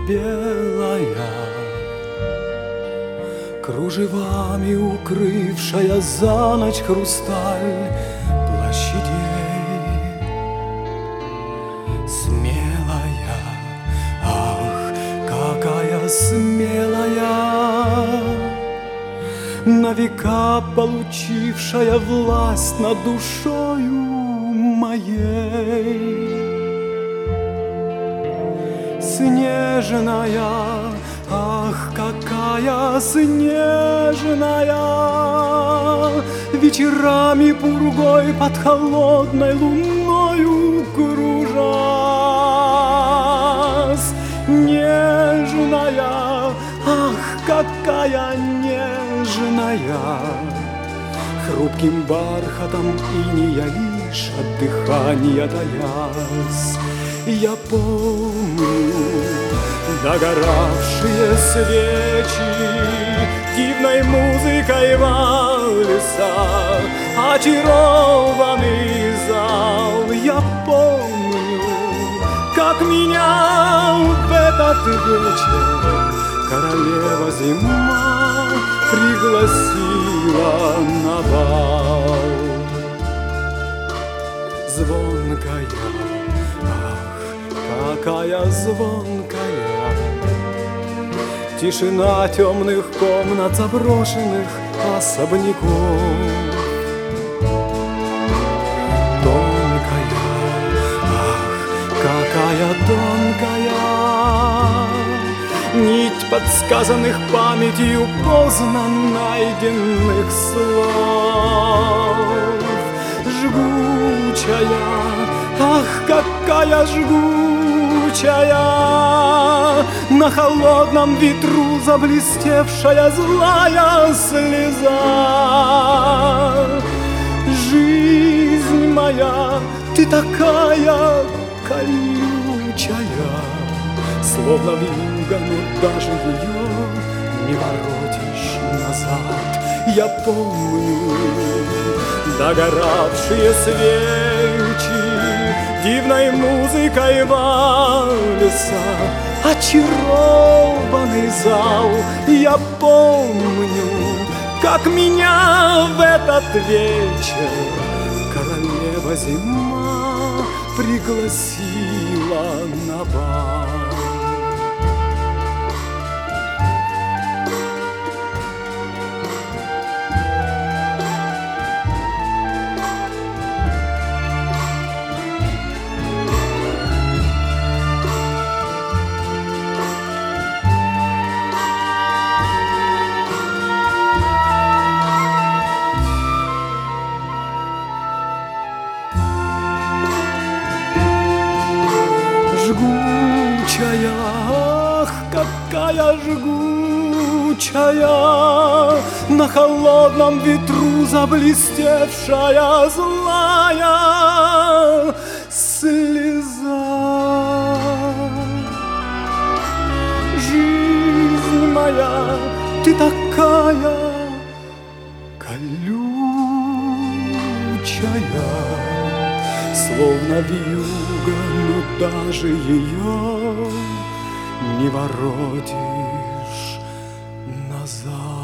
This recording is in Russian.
белая, кружевами укрывшая за ночь хрусталь площадей. Смелая, ах, какая смелая, на века получившая власть над душою моей. Снежная, ах, какая снежная, вечерами пургой под холодной луною кружась. Нежная, ах, какая нежная, хрупким бархатом инея лишь от дыхания таясь. Я помню догоравшие свечи, дивной музыкой вальса очарованный зал. Я помню, как меня в этот вечер королева зима пригласила на бал. Звонкая, какая звонкая, тишина темных комнат, заброшенных особняков. Тонкая, ах, какая тонкая, нить подсказанных памятью поздно найденных слов. Жгучая, ах, какая жгучая, на холодном ветру заблестевшая злая слеза. Жизнь моя, ты такая колючая, словно вьюга, но даже ее не воротишь назад. Я помню догоравшие свечи, дивной музыкой вальса очарованный зал. Я помню, как меня в этот вечер королева зима пригласила на бал. Жгучая, ах, какая жгучая, на холодном ветру заблестевшая злая слеза. Жизнь моя, ты такая колючая, словно вьюга, но даже ее не воротишь назад.